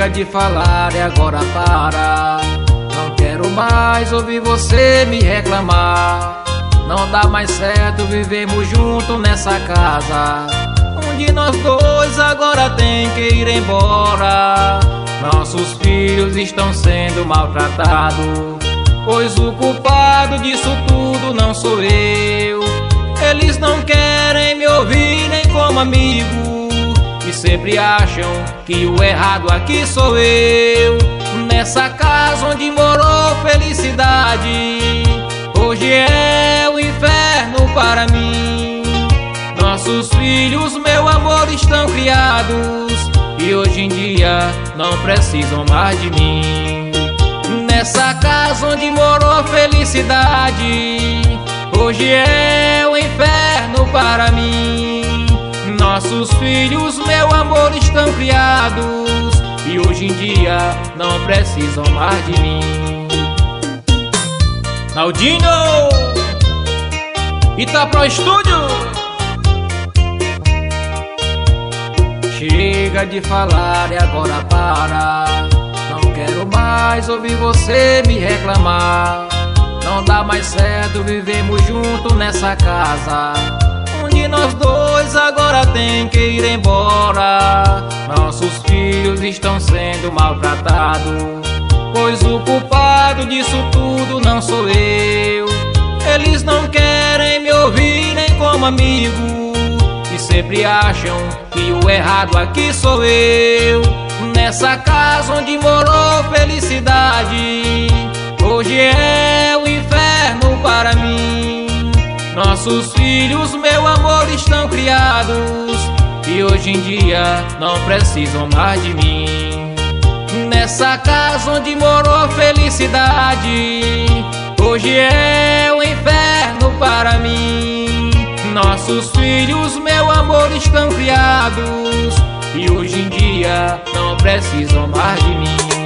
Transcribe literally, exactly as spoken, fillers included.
Chega de falar e agora para. Não quero mais ouvir você me reclamar. Não dá mais certo, vivemos juntos nessa casa. Um de nós dois agora tem que ir embora. Nossos filhos estão sendo maltratados, pois o culpado disso tudo não sou eu. Eles não querem me ouvir nem como amigo, e sempre acham que o errado aqui sou eu. Nessa casa onde morou felicidade, hoje é o inferno para mim. Nossos filhos, meu amor, estão criados e hoje em dia não precisam mais de mim. Nessa casa onde morou felicidade, hoje é o inferno para mim. Nossos filhos, meu amor, estão criados e hoje em dia não precisam mais de mim. Naldinho, Itapro Estúdio. Chega de falar e agora para. Não quero mais ouvir você me reclamar. Não dá mais certo, vivemos juntos nessa casa. Um de nós dois agora tem que ir embora. Nossos filhos estão sendo maltratados, pois o culpado disso tudo não sou eu. Eles não querem me ouvir nem como amigo, e sempre acham que o errado aqui sou eu. Nessa casa onde morou felicidade, hoje é o inferno para mim. Nossos filhos, meu amor, estão criados e hoje em dia não precisam mais de mim. Nessa casa onde morou felicidade, hoje é o inferno para mim. Nossos filhos, meu amor, estão criados e hoje em dia não precisam mais de mim.